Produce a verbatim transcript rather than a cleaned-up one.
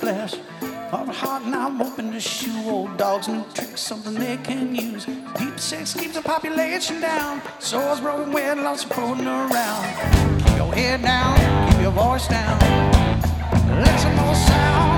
flesh. Of a heart now I'm open to shoe old dogs, new tricks, something they can use. Deep sex keeps the population down. Swords broken where lots of floating around. Keep your head down, keep your voice down. Let some more sound.